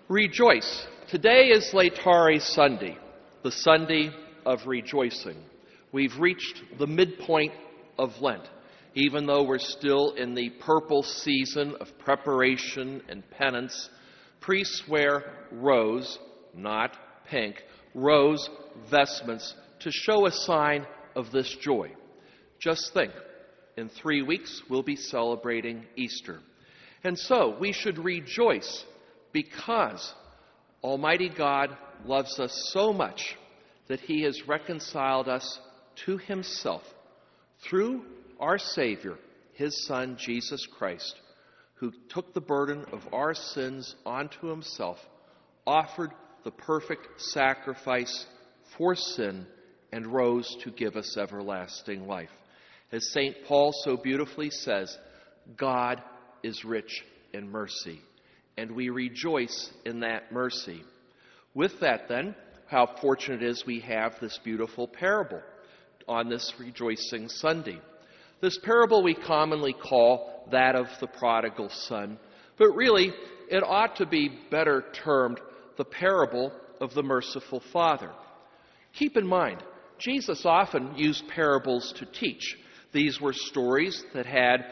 Rejoice. Today is Laetare Sunday, the Sunday of rejoicing. We've reached the midpoint of Lent, even though we're still in the purple season of preparation and penance. Priests wear rose, not pink, rose vestments to show a sign of this joy. Just think, in 3 weeks we'll be celebrating Easter. And so we should rejoice because Almighty God loves us so much that He has reconciled us to Himself through our Savior, His Son, Jesus Christ, who took the burden of our sins onto Himself, offered the perfect sacrifice for sin, and rose to give us everlasting life. As St. Paul so beautifully says, God is rich in mercy, and we rejoice in that mercy. With that, then, how fortunate it is we have this beautiful parable on this rejoicing Sunday. This parable we commonly call that of the prodigal son, but really it ought to be better termed the parable of the merciful father. Keep in mind, Jesus often used parables to teach. These were stories that had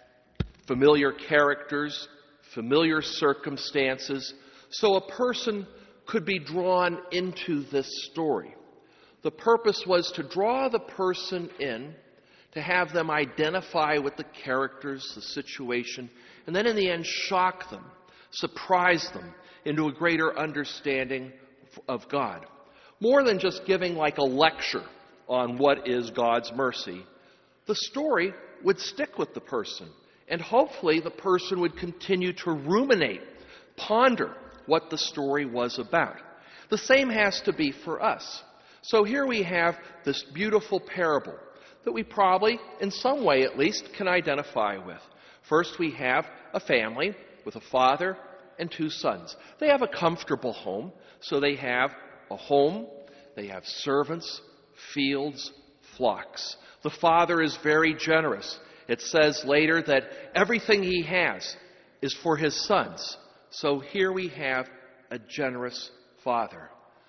familiar characters, familiar circumstances, so a person could be drawn into this story. The purpose was to draw the person in, to have them identify with the characters, the situation, and then in the end shock them, surprise them into a greater understanding of God. More than just giving like a lecture on what is God's mercy, the story would stick with the person, and hopefully the person would continue to ruminate, ponder what the story was about. The same has to be for us. So here we have this beautiful parable that we probably, in some way at least, can identify with. First, we have a family with a father and 2 sons. They have a comfortable home, so they have a home, they have servants, fields, flocks. The father is very generous. It says later that everything he has is for his sons. So here we have a generous father.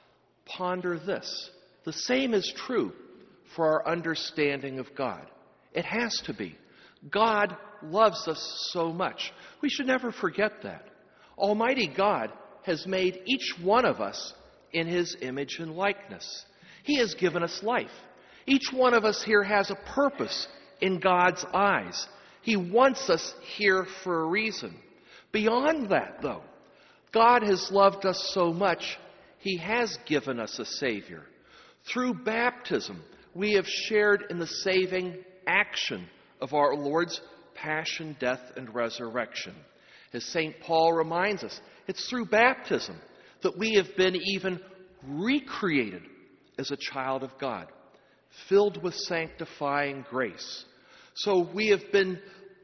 Ponder this. The same is true for our understanding of God. It has to be. God loves us so much. We should never forget that. Almighty God has made each one of us in His image and likeness. He has given us life. Each one of us here has a purpose in God's eyes. He wants us here for a reason. Beyond that, though, God has loved us so much, He has given us a Savior. Through baptism, we have shared in the saving action of our Lord's passion, death, and resurrection. As St. Paul reminds us, it's through baptism that we have been even recreated as a child of God, filled with sanctifying grace. So we have been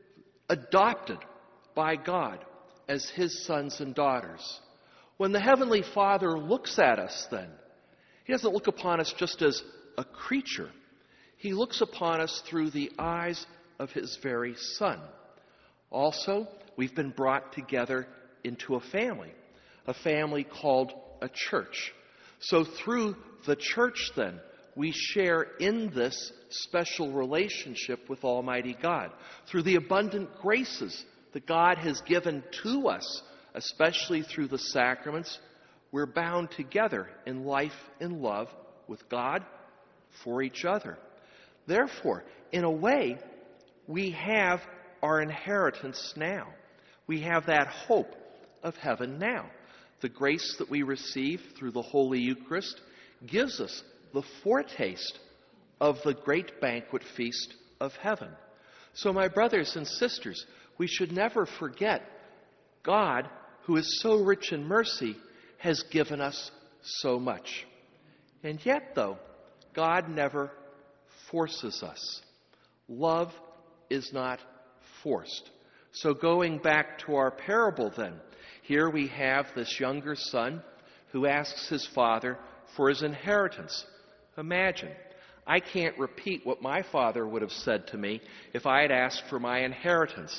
adopted by God as His sons and daughters. When the Heavenly Father looks at us then, He doesn't look upon us just as a creature. He looks upon us through the eyes of His very Son. Also, we've been brought together into a family called a church. So through the church then, we share in this special relationship with Almighty God. Through the abundant graces that God has given to us, especially through the sacraments, we're bound together in life and love with God, for each other. Therefore, in a way, we have our inheritance now. We have that hope of heaven now. The grace that we receive through the Holy Eucharist gives us the foretaste of the great banquet feast of heaven. So, my brothers and sisters, we should never forget God, who is so rich in mercy, has given us so much. And yet, though, God never forces us. Love is not forced. So going back to our parable then, here we have this younger son who asks his father for his inheritance. Imagine, I can't repeat what my father would have said to me if I had asked for my inheritance.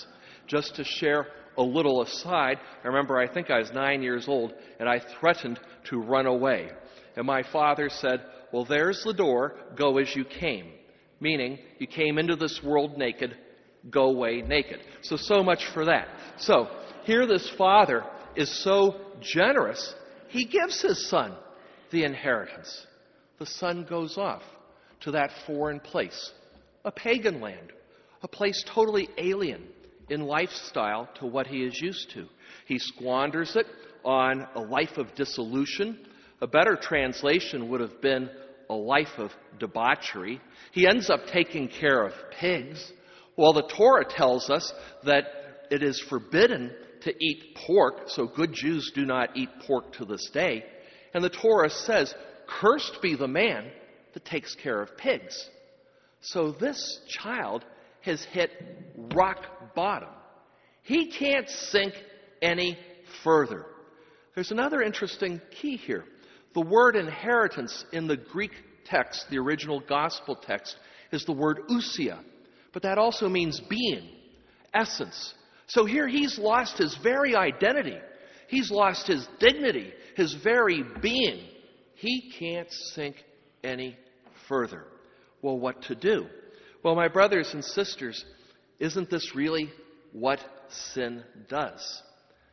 Just to share a little aside, I think I was 9 years old, and I threatened to run away. And my father said, "Well, there's the door, go as you came." Meaning, you came into this world naked, go away naked. So much for that. So, here this father is so generous, he gives his son the inheritance. The son goes off to that foreign place, a pagan land, a place totally alien in lifestyle to what he is used to. He squanders it on a life of dissolution. A better translation would have been a life of debauchery. He ends up taking care of pigs. Well, the Torah tells us that it is forbidden to eat pork, so good Jews do not eat pork to this day. And the Torah says, "Cursed be the man that takes care of pigs." So this child has hit rock bottom. He can't sink any further. There's another interesting key here. The word inheritance in the Greek text, the original gospel text, is the word ousia. But that also means being, essence. So here he's lost his very identity. He's lost his dignity, his very being. He can't sink any further. Well, what to do? Well, my brothers and sisters, isn't this really what sin does?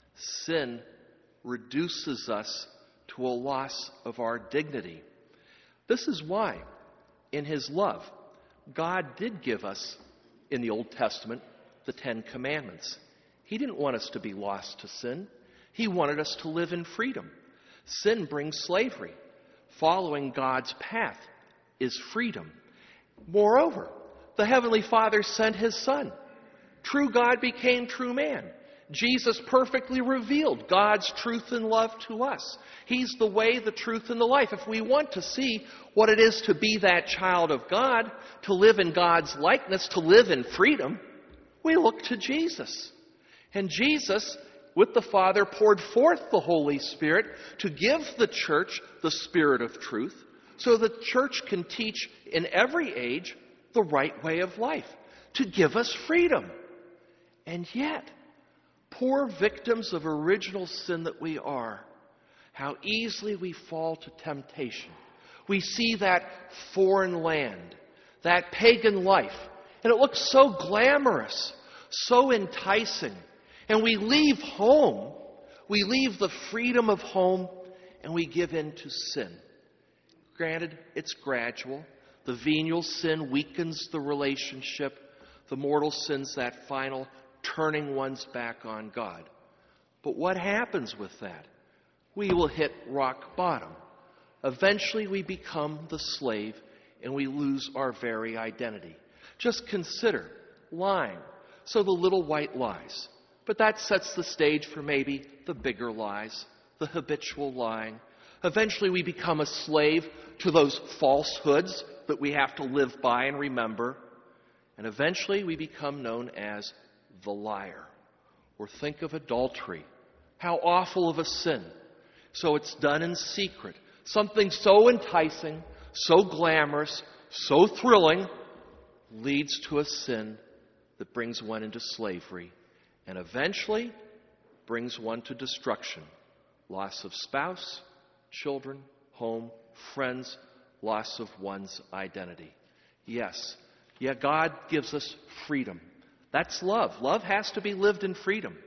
Sin reduces us to a loss of our dignity. This is why, in His love, God did give us, in the Old Testament, the 10 Commandments. He didn't want us to be lost to sin. He wanted us to live in freedom. Sin brings slavery. Following God's path is freedom. Moreover, the Heavenly Father sent His Son. True God became true man. Jesus perfectly revealed God's truth and love to us. He's the way, the truth, and the life. If we want to see what it is to be that child of God, to live in God's likeness, to live in freedom, we look to Jesus. And Jesus, with the Father, poured forth the Holy Spirit to give the church the Spirit of truth, so the church can teach in every age the right way of life, to give us freedom. And yet, poor victims of original sin that we are, how easily we fall to temptation. We see that foreign land, that pagan life, and it looks so glamorous, so enticing. And we leave home, we leave the freedom of home, and we give in to sin. Granted, it's gradual. The venial sin weakens the relationship. The mortal sin's that final turning one's back on God. But what happens with that? We will hit rock bottom. Eventually we become the slave and we lose our very identity. Just consider lying. So the little white lies. But that sets the stage for maybe the bigger lies, the habitual lying. Eventually we become a slave to those falsehoods that we have to live by and remember. And eventually we become known as the liar. Or think of adultery. How awful of a sin. So it's done in secret. Something so enticing, so glamorous, so thrilling, leads to a sin that brings one into slavery. And eventually brings one to destruction. Loss of spouse, children, home, friends, loss of one's identity. Yes, God gives us freedom. That's love. Love has to be lived in freedom.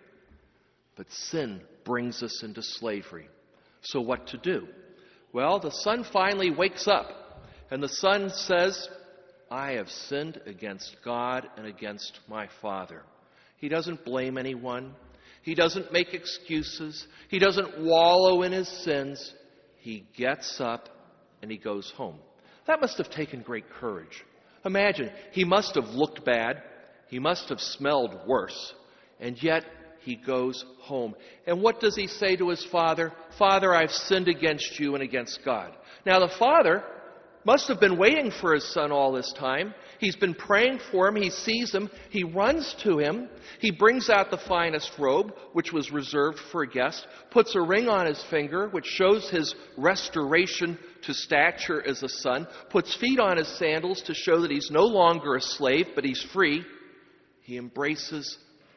But sin brings us into slavery. So what to do? Well, the son finally wakes up, and the son says, "I have sinned against God and against my Father." He doesn't blame anyone. He doesn't make excuses. He doesn't wallow in his sins. He gets up and he goes home. That must have taken great courage. Imagine, he must have looked bad. He must have smelled worse. And yet, he goes home. And what does he say to his father? "Father, I've sinned against you and against God." Now, the father must have been waiting for his son all this time. He's been praying for him. He sees him. He runs to him. He brings out the finest robe, which was reserved for a guest, puts a ring on his finger, which shows his restoration to stature as a son, puts feet on his sandals to show that he's no longer a slave, but he's free. He embraces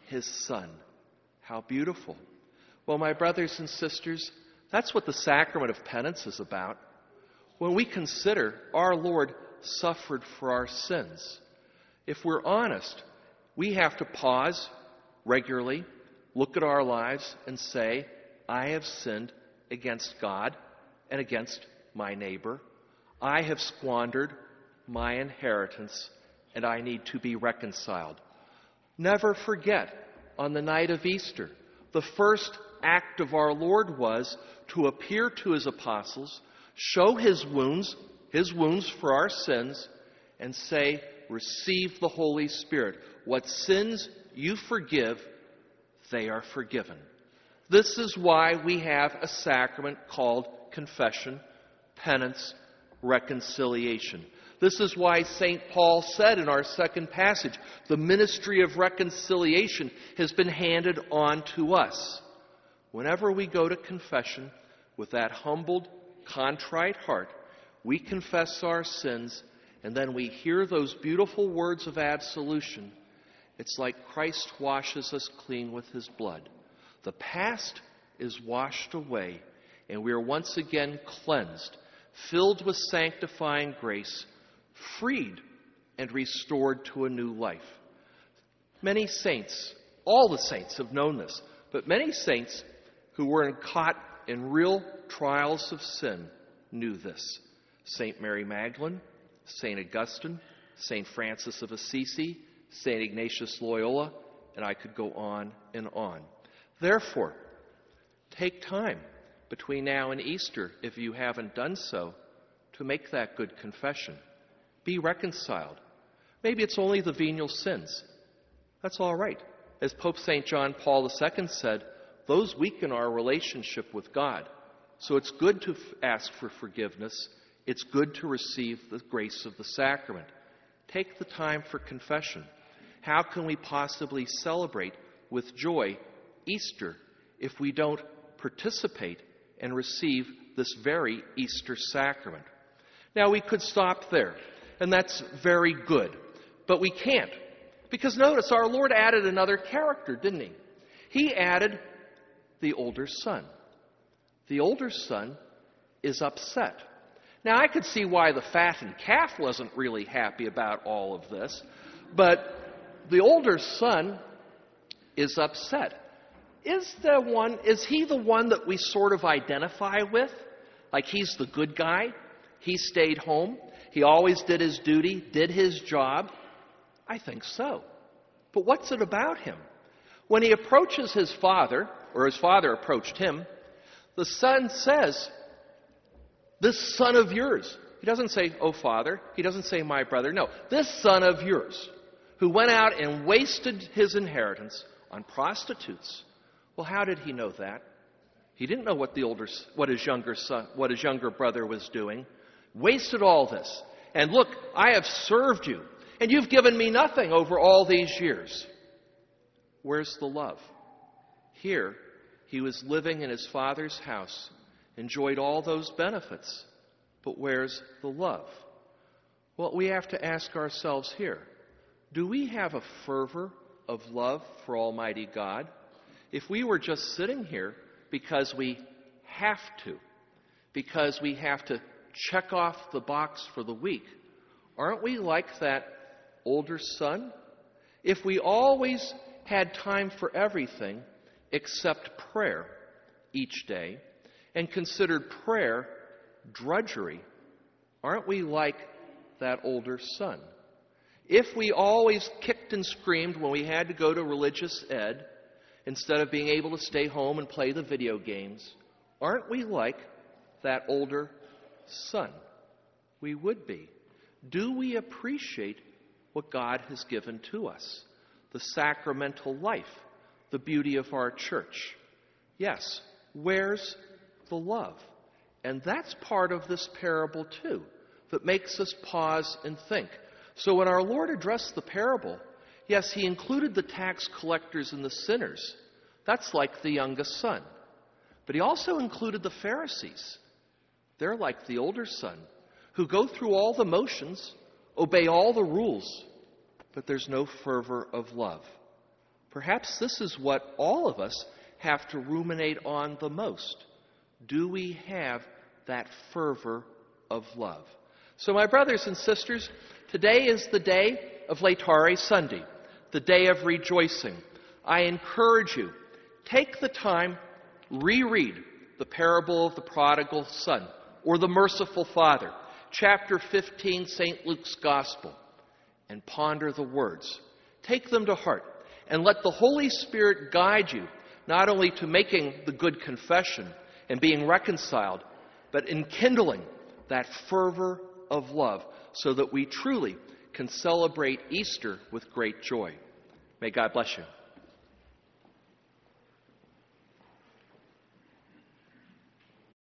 his Son. How beautiful. Well, my brothers and sisters, that's what the sacrament of penance is about. When we consider our Lord suffered for our sins, if we're honest, we have to pause regularly, look at our lives, and say, I have sinned against God and against my neighbor. I have squandered my inheritance, and I need to be reconciled. Never forget, on the night of Easter, the first act of our Lord was to appear to his apostles, show his wounds for our sins, and say, receive the Holy Spirit. What sins you forgive, they are forgiven. This is why we have a sacrament called confession, penance, reconciliation. This is why St. Paul said in our second passage, the ministry of reconciliation has been handed on to us. Whenever we go to confession with that humbled, contrite heart, we confess our sins, and then we hear those beautiful words of absolution. It's like Christ washes us clean with his blood. The past is washed away, and we are once again cleansed, filled with sanctifying grace, freed and restored to a new life. Many saints, all the saints have known this, but many saints who were caught in real trials of sin knew this. St. Mary Magdalene, St. Augustine, St. Francis of Assisi, St. Ignatius Loyola, and I could go on and on. Therefore, take time between now and Easter, if you haven't done so, to make that good confession. Be reconciled. Maybe it's only the venial sins. That's all right. As Pope St. John Paul II said, those weaken our relationship with God. So it's good to ask for forgiveness. It's good to receive the grace of the sacrament. Take the time for confession. How can we possibly celebrate with joy Easter if we don't participate and receive this very Easter sacrament? Now, we could stop there, and that's very good. But we can't. Because notice, our Lord added another character, didn't he? He added the older son. The older son is upset. Now, I could see why the fattened calf wasn't really happy about all of this, but the older son is upset. Is he the one that we sort of identify with? Like he's the good guy? He stayed home? He always did his duty, did his job? I think so. But what's it about him? When he approaches his father, or his father approached him, the son says, this son of yours. He doesn't say, oh, father. He doesn't say, my brother. No, this son of yours, who went out and wasted his inheritance on prostitutes. Well, how did he know that? He didn't know what his younger brother was doing. Wasted all this. And look, I have served you, and you've given me nothing over all these years. Where's the love? Here, he was living in his father's house, enjoyed all those benefits, but where's the love? Well, we have to ask ourselves here, do we have a fervor of love for Almighty God? If we were just sitting here because we have to check off the box for the week, aren't we like that older son? If we always had time for everything except prayer each day and considered prayer drudgery, aren't we like that older son? If we always kicked and screamed when we had to go to religious ed instead of being able to stay home and play the video games, aren't we like that older son? We would be. Do we appreciate what God has given to us? The sacramental life, the beauty of our church. Yes, where's the love? And that's part of this parable too, that makes us pause and think. So when our Lord addressed the parable, yes, he included the tax collectors and the sinners. That's like the youngest son. But he also included the Pharisees. They're like the older son, who go through all the motions, obey all the rules, but there's no fervor of love. Perhaps this is what all of us have to ruminate on the most. Do we have that fervor of love? So my brothers and sisters, today is the day of Laetare Sunday, the day of rejoicing. I encourage you, take the time, reread the parable of the prodigal son or the merciful father, chapter 15, St. Luke's Gospel, and ponder the words. Take them to heart and let the Holy Spirit guide you not only to making the good confession and being reconciled, but in kindling that fervor of love so that we truly can celebrate Easter with great joy. May God bless you.